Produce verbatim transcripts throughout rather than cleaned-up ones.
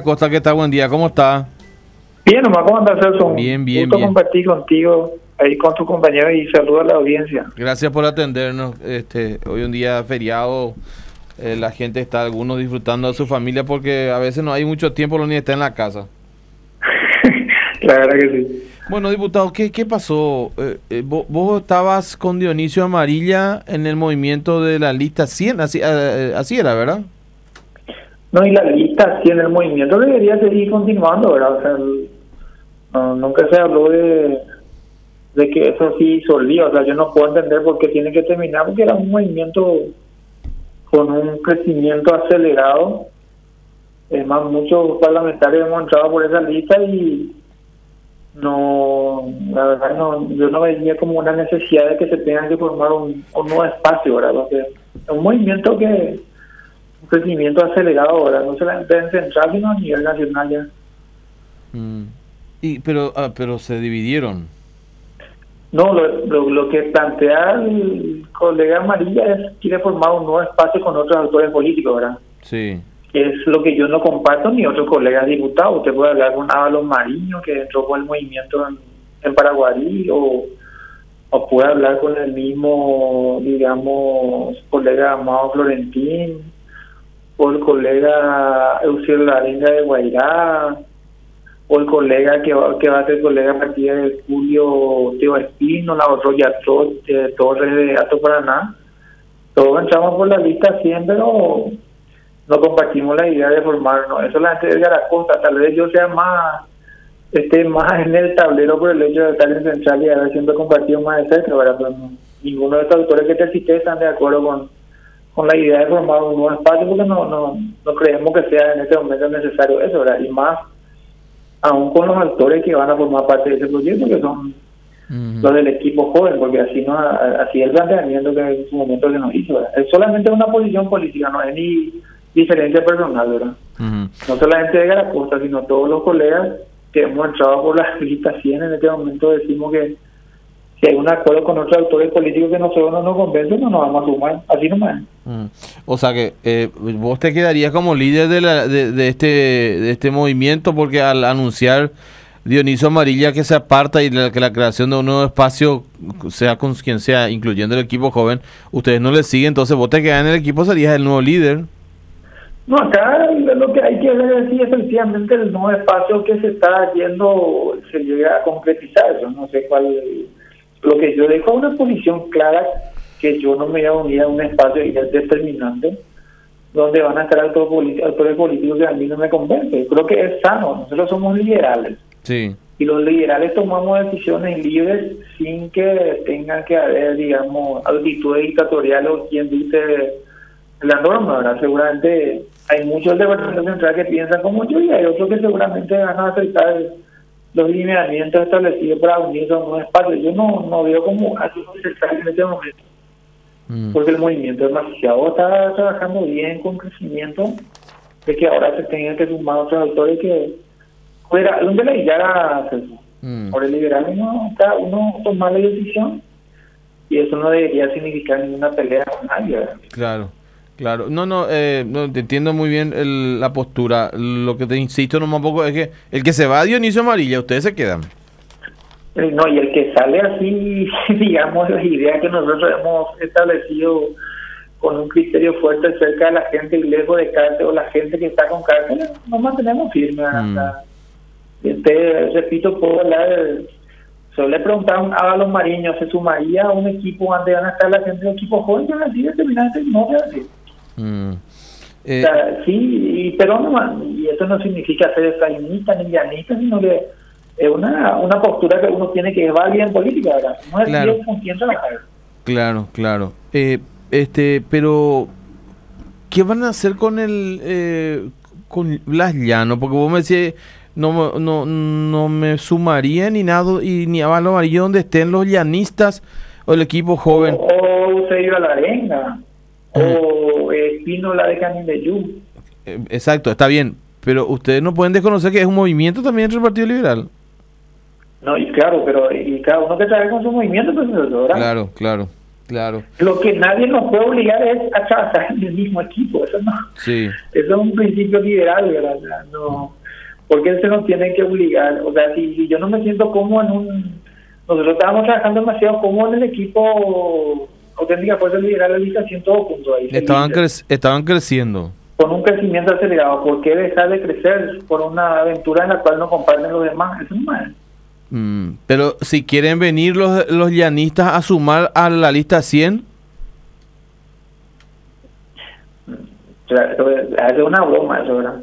Acosta, ¿qué tal? Buen día, ¿cómo está? Bien, nomás, ¿cómo andas, Celso? Bien, bien, Gusto bien. compartir contigo, ahí con tu compañero, y saludo a la audiencia. Gracias por atendernos. Este, hoy un día feriado, eh, la gente está, algunos disfrutando de su familia porque a veces no hay mucho tiempo, los niños están en la casa. La verdad que sí. Bueno, diputado, ¿qué, qué pasó? Eh, eh, vos, vos estabas con Dionisio Amarilla en el movimiento de la lista cien, así, eh, así era, ¿verdad? No, y la lista, sí, en el movimiento debería seguir continuando, ¿verdad? O sea, el- no, nunca se habló de, de que eso sí solía, o sea, yo no puedo entender por qué tiene que terminar, porque era un movimiento con un crecimiento acelerado. Es más, muchos parlamentarios hemos entrado por esa lista y no, la verdad, no, yo no veía como una necesidad de que se tenga que formar un, un nuevo espacio, ¿verdad? Porque es un movimiento que, un crecimiento acelerado, ¿verdad? No solamente en central, sino a nivel nacional ya. Mm. Y, pero, ah, pero se dividieron. No, lo, lo, lo que plantea el colega Amarilla es quiere formar un nuevo espacio con otros actores políticos, ¿verdad? Sí. Es lo que yo no comparto ni otros colegas diputados. Usted puede hablar con Ábalos Mariño, que entró con el movimiento en, en Paraguarí, o, o puede hablar con el mismo, digamos, colega Amado Florentín, o el colega Eusebio Larenga de Guairá, o el colega que va, que va a ser colega a partir de Julio Teo Espino, la otra ya eh, Torres de Alto Paraná. Todos entramos por la lista siempre, pero no compartimos la idea de formarnos. Eso la gente de Acosta, tal vez yo sea más, esté más en el tablero por el hecho de estar en central y haber siempre compartido más de cerca, ¿verdad? Pero no, ninguno de estos autores que te cité están de acuerdo con, con la idea de formar un nuevo espacio, porque no, no, no creemos que sea en este momento necesario eso, ¿verdad? Y más aún con los actores que van a formar parte de ese proyecto, que son uh-huh. los del equipo joven, porque así no así el planteamiento que en su momento se nos hizo, ¿verdad? Es solamente una posición política, no es ni diferencia personal, ¿verdad? Uh-huh. No solamente de Garacosta, sino todos los colegas que hemos entrado por las listas cien en este momento decimos que si hay un acuerdo con otros actores políticos que nosotros no nos convencen, no nos vamos a sumar, así nomás. Uh-huh. O sea que eh, vos te quedarías como líder de, la, de, de este de este movimiento, porque al anunciar Dionisio Amarilla que se aparta y la, que la creación de un nuevo espacio, sea con quien sea, incluyendo el equipo joven, ustedes no le siguen, entonces vos te quedás en el equipo, serías el nuevo líder. No, acá lo que hay que ver es si efectivamente el nuevo espacio que se está haciendo se llega a concretizar. Yo no sé cuál. Lo que yo dejo es una posición clara, que yo no me voy a unir a un espacio determinante donde van a estar actores, actores políticos que a mí no me convencen. Creo que es sano. Nosotros somos liberales. Sí. Y los liberales tomamos decisiones libres sin que tengan que haber, digamos, actitudes dictatoriales o quien dice la norma, ¿verdad? Seguramente hay muchos del Departamento Central que piensan como yo, y hay otros que seguramente van a aceptar los lineamientos establecidos para unirse a un espacio. Yo no, no veo como así necesario en este momento, mm. porque el movimiento demasiado está trabajando bien con crecimiento, de que ahora se tengan que sumar otros actores que fuera donde la idea mm. por el liberalismo está uno tomar la decisión, y eso no debería significar ninguna pelea con nadie, ¿verdad? Claro. Claro, no, no, eh, no, te entiendo muy bien el, la postura. Lo que te insisto nomás un poco es que el que se va a Dionisio Amarilla, ustedes se quedan. Eh, no, y el que sale así, digamos, las ideas que nosotros hemos establecido con un criterio fuerte cerca de la gente y lejos de cárcel, o la gente que está con cárcel, nos mantenemos firmes. Mm. Este, repito, puedo hablar, solo le preguntaron a Ábalos Mariño, ¿se sumaría a un equipo donde van a estar la gente del equipo joven? Yo así determinante no voy a decir. Mm. Eh, o sea, sí, y, pero no, y eso no significa ser efraimista ni llanista, sino que es una, una postura que uno tiene que llevar bien en política, ¿verdad? No es claro. bien con quién trabajar. Claro, claro. Eh, este, pero ¿qué van a hacer con el eh, con Blas Llano? Porque vos me decís, no, no, no me sumaría ni nada, y ni a Ábalos Mariño donde estén los llanistas o el equipo joven. O, o se iba a la arenga. O Espino, la de Canindeyú. Exacto, está bien, pero ustedes no pueden desconocer que es un movimiento también entre el Partido Liberal. No, y claro, pero y cada uno que trae con su movimiento, pues, ¿verdad? Claro, claro. Claro. Lo que nadie nos puede obligar es a trabajar en el mismo equipo, eso no. Sí. Eso es un principio liberal, ¿verdad? No, porque se nos tiene que obligar. O sea, si, si yo no me siento cómodo en un... Nosotros estábamos trabajando demasiado cómodo en el equipo Auténtica Fuerza Liberal de Lista cien todos juntos ahí. Estaban, cre estaban creciendo. Con un crecimiento acelerado. ¿Por qué dejar de crecer por una aventura en la cual no comparten los demás? Eso no es. Mm, pero si quieren venir los, los llanistas a sumar a la lista cien... O sea, eso es, es una broma eso, ¿verdad?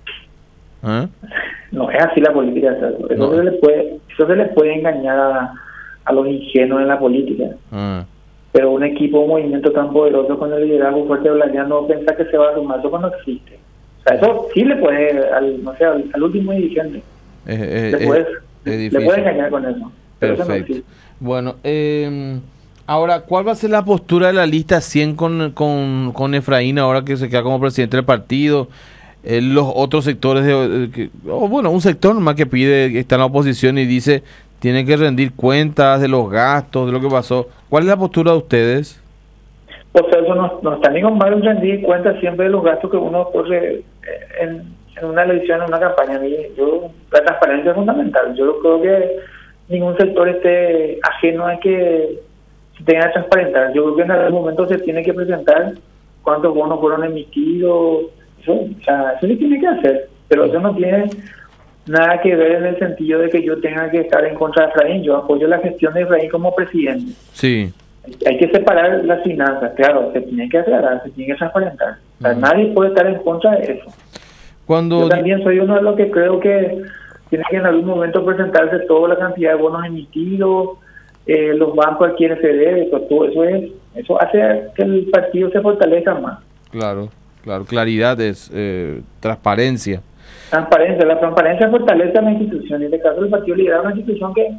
¿Eh? No es así la política. Eso, No. se, le puede, eso se le puede engañar a, a los ingenuos en la política. Ah. Pero un equipo, un movimiento tan poderoso con el liderazgo fuerte de Blanca no piensa que se va a sumar. Eso no existe. O sea, eso sí le puede, al, no sé, al, al último dirigente. Eh, eh, le, puedes, es le puede engañar con eso. Pero eso no Perfecto. existe. Bueno, eh, ahora, ¿cuál va a ser la postura de la lista cien con, con, con Efraín ahora que se queda como presidente del partido? Eh, los otros sectores, de, de que, oh, bueno, un sector más que pide, que está en la oposición y dice, tiene que rendir cuentas de los gastos, de lo que pasó. ¿Cuál es la postura de ustedes? Pues eso no, no está ni con mal rendir cuenta siempre de los gastos que uno corre en, en una elección, en una campaña. Yo, la transparencia es fundamental. Yo creo que ningún sector esté ajeno a que se tenga que transparentar. Yo creo que en algún momento se tiene que presentar cuántos bonos fueron emitidos. Eso, o sea, eso se tiene que hacer, pero eso no tiene nada que ver en el sentido de que yo tenga que estar en contra de Efraín. Yo apoyo la gestión de Efraín como presidente. Sí. Hay que separar las finanzas, claro, se tiene que aclarar, se tiene que transparentar. O sea, uh-huh. Nadie puede estar en contra de eso. Cuando yo también soy uno de los que creo que tiene que en algún momento presentarse toda la cantidad de bonos emitidos, eh, los bancos a quienes se debe, eso, todo eso es, eso hace que el partido se fortalezca más. Claro, claro, claridad es eh, transparencia. Transparencia, la transparencia fortalece a la institución. En este caso el Partido Liberal es una institución que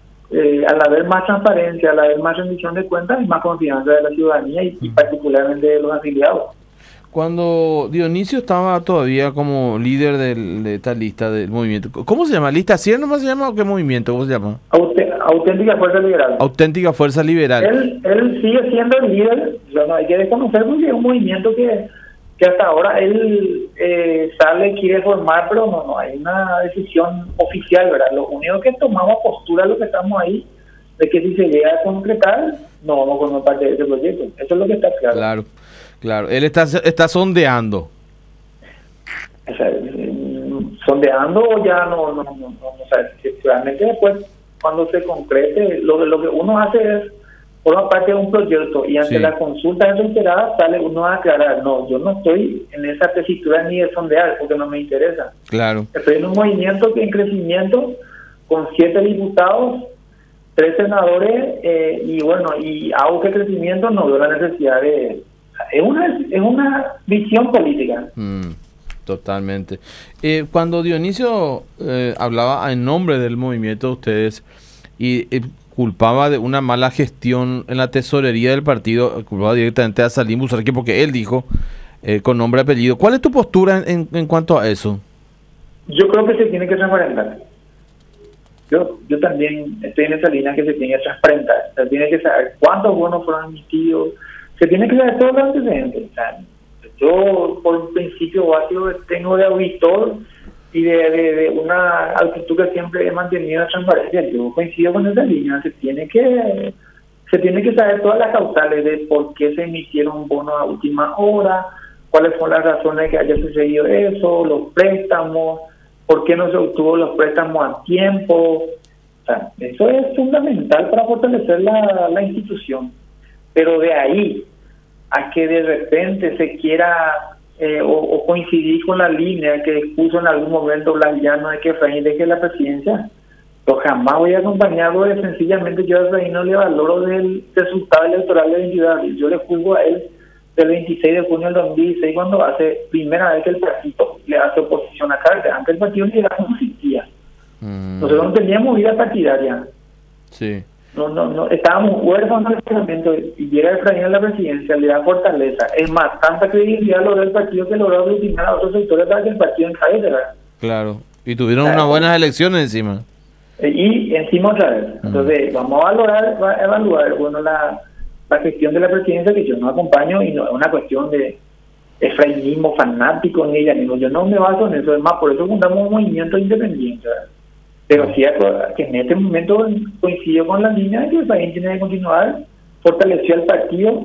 eh, al haber más transparencia, al haber más rendición de cuentas, hay más confianza de la ciudadanía y, y particularmente de los afiliados. Cuando Dionisio estaba todavía como líder del, de esta lista del movimiento, ¿cómo se llama? ¿Lista cien nomás se llama o qué movimiento? ¿Cómo se llama? Auténtica Fuerza Liberal. Auténtica Fuerza Liberal. Él, él sigue siendo el líder, o no hay que desconocer porque es un movimiento que, que hasta ahora él eh, sale, quiere formar, pero no, no hay una decisión oficial, ¿verdad? Lo único que tomamos postura, lo que estamos ahí, de que si se llega a concretar, no vamos a formar parte de ese proyecto. Eso es lo que está claro. Claro. Claro, él está está sondeando. O sea, sondeando o ya no, no, no, no, o sea, realmente después cuando se concrete, lo, lo que uno hace es forma parte de un proyecto y ante sí. La consulta reiterada sale uno a aclarar, no, yo no estoy en esa tesitura ni de sondear porque no me interesa. Claro. Estoy en un movimiento que en crecimiento con siete diputados, tres senadores eh, y bueno, y hago que crecimiento no veo la necesidad de... Es una, es una visión política. Mm, totalmente. Eh, cuando Dionisio eh, hablaba en nombre del movimiento de ustedes y eh, culpaba de una mala gestión en la tesorería del partido, culpaba directamente a Salim Busarque porque él dijo, eh, con nombre y apellido. ¿Cuál es tu postura en, en cuanto a eso? Yo creo que se tiene que transparentar. Yo, yo también estoy en esa línea que se tiene que transparentar. Se tiene que saber cuántos bonos fueron emitidos. Se tiene que saber todo lo antecedentes. O sea, yo, por principio básico, tengo de auditor y de, de, de una actitud que siempre he mantenido la transparencia. Yo coincido con esa línea. Se tiene que se tiene que saber todas las causales de por qué se emitieron bonos a última hora, cuáles son las razones de que haya sucedido eso, los préstamos, por qué no se obtuvo los préstamos a tiempo. O sea, eso es fundamental para fortalecer la, la institución. Pero de ahí a que de repente se quiera eh, o, o coincidir con la línea que expuso en algún momento Blas Llano de que Efraín deje la presidencia, yo jamás voy a acompañarlo de sencillamente yo a Efraín no le valoro del resultado electoral de veintidós. Yo le juzgo a él del veintiséis de junio del dos mil dieciséis cuando hace primera vez que el partido le hace oposición a Carter. Antes el partido no existía. Mm. Nosotros no teníamos vida partidaria. Sí. No, no, no, estábamos huérfanos del parlamento y llega Efraín a la presidencia, le da fortaleza. Es más, tanta credibilidad logró el partido que logró aglutinar a otros sectores para que el partido encabece, ¿verdad? Claro, y tuvieron claro. unas buenas elecciones encima. Y encima otra vez. Entonces, uh-huh. vamos a valorar, a evaluar, bueno, la la gestión de la presidencia, que yo no acompaño, y no es una cuestión de efraimismo fanático ni ella, yo no me baso en eso, es más, por eso fundamos un movimiento independiente, ¿verdad? Pero sí que en este momento coincidió con la línea de que el país tiene que continuar, fortaleció el partido,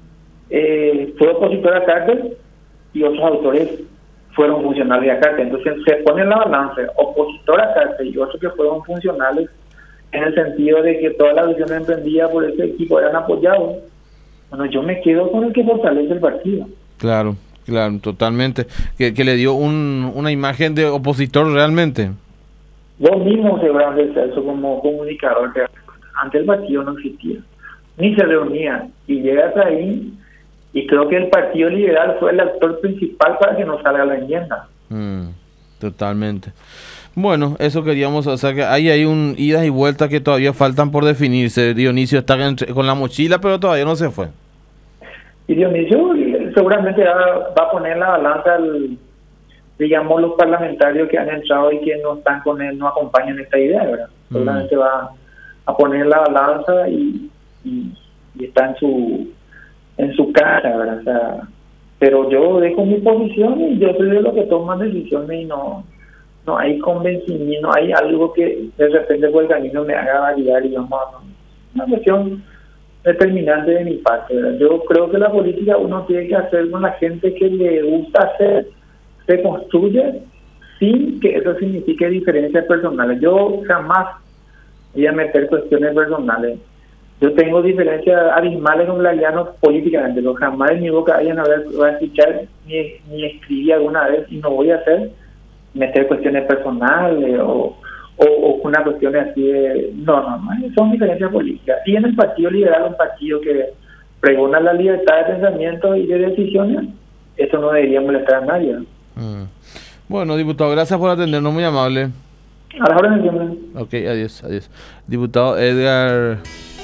eh, fue opositor a cárcel y otros autores fueron funcionales a cárcel. Entonces se pone en la balanza opositor a cárcel y otros que fueron funcionales, en el sentido de que todas las acciones emprendidas por ese equipo eran apoyados. Bueno, yo me quedo con el que fortalece el partido. Claro, claro, totalmente. Que, que le dio un, una imagen de opositor realmente. Vos mismo, Sebastián Celso, como comunicador, que antes el partido no existía, ni se reunía, y llegas ahí, y creo que el Partido Liberal fue el actor principal para que no salga la enmienda. Mm, totalmente. Bueno, eso queríamos, o sea que hay, hay un idas y vueltas que todavía faltan por definirse. Dionisio está entre, con la mochila, pero todavía no se fue. Y Dionisio seguramente va, va a poner la balanza al, digamos, los parlamentarios que han entrado y que no están con él, no acompañan esta idea, ¿verdad? Mm. Seguramente va a poner la balanza y, y, y está en su en su cara, ¿verdad? O sea, pero yo dejo mi posición y yo soy de los que toman decisiones y no no hay convencimiento, no hay algo que de repente por el camino me haga variar y vamos a una cuestión determinante de mi parte, ¿verdad? Yo creo que la política uno tiene que hacer con la gente que le gusta hacer, se construye sin que eso signifique diferencias personales. Yo jamás voy a meter cuestiones personales. Yo tengo diferencias abismales con Gladiano políticamente, pero jamás en mi boca vayan a ver, voy a escuchar ni, ni escribí alguna vez y no voy a hacer meter cuestiones personales o, o, o una cuestión así de... No, no, no, son diferencias políticas. Y en el Partido Liberal, un partido que pregona la libertad de pensamiento y de decisiones, eso no debería molestar a nadie, ¿no? Mm. Bueno, diputado, gracias por atendernos, muy amable. A las órdenes, señor. Ok, adiós, adiós. Diputado Edgar...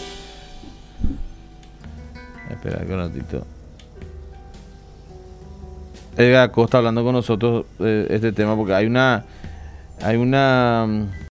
Espera un ratito. Edgar Acosta hablando con nosotros de este tema, porque hay una... Hay una...